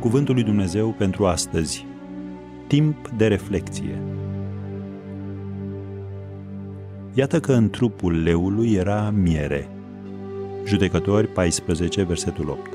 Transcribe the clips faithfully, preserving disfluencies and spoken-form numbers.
Cuvântul lui Dumnezeu pentru astăzi. Timp de reflecție. Iată că în trupul leului era miere. Judecători paisprezece, versetul opt.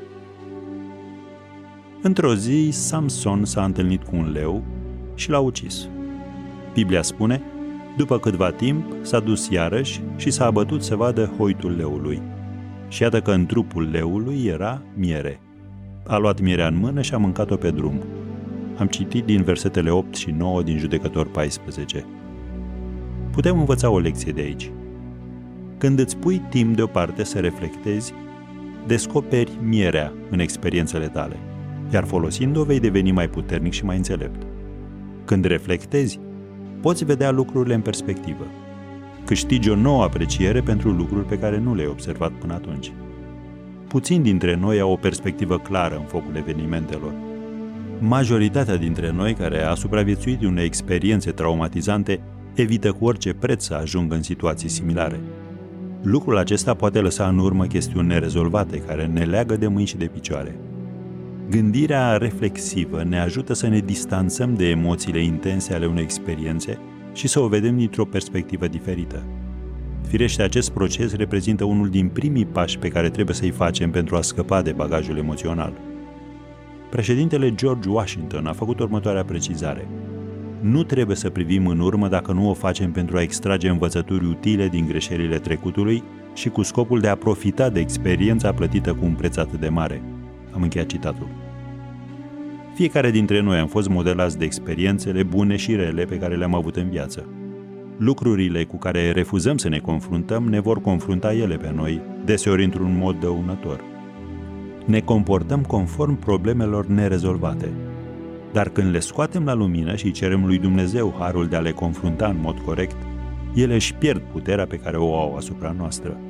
Într-o zi, Samson s-a întâlnit cu un leu și l-a ucis. Biblia spune, după câtva timp s-a dus iarăși și s-a abătut să vadă hoitul leului. Și iată că în trupul leului era miere. A luat mierea în mână și a mâncat-o pe drum. Am citit din versetele opt și nouă din Judecători paisprezece. Putem învăța o lecție de aici. Când îți pui timp deoparte să reflectezi, descoperi mierea în experiențele tale, iar folosind-o vei deveni mai puternic și mai înțelept. Când reflectezi, poți vedea lucrurile în perspectivă. Câștigi o nouă apreciere pentru lucruri pe care nu le-ai observat până atunci. Puțini dintre noi au o perspectivă clară în focul evenimentelor. Majoritatea dintre noi care a supraviețuit unei experiențe traumatizante evită cu orice preț să ajungă în situații similare. Lucrul acesta poate lăsa în urmă chestiuni nerezolvate care ne leagă de mâini și de picioare. Gândirea reflexivă ne ajută să ne distanțăm de emoțiile intense ale unei experiențe și să o vedem dintr-o perspectivă diferită. Firește, acest proces reprezintă unul din primii pași pe care trebuie să-i facem pentru a scăpa de bagajul emoțional. Președintele George Washington a făcut următoarea precizare. Nu trebuie să privim în urmă dacă nu o facem pentru a extrage învățături utile din greșelile trecutului și cu scopul de a profita de experiența plătită cu un preț atât de mare. Am încheiat citatul. Fiecare dintre noi am fost modelați de experiențele bune și rele pe care le-am avut în viață. Lucrurile cu care refuzăm să ne confruntăm ne vor confrunta ele pe noi, deseori într-un mod dăunător. Ne comportăm conform problemelor nerezolvate. Dar când le scoatem la lumină și cerem lui Dumnezeu harul de a le confrunta în mod corect, ele își pierd puterea pe care o au asupra noastră.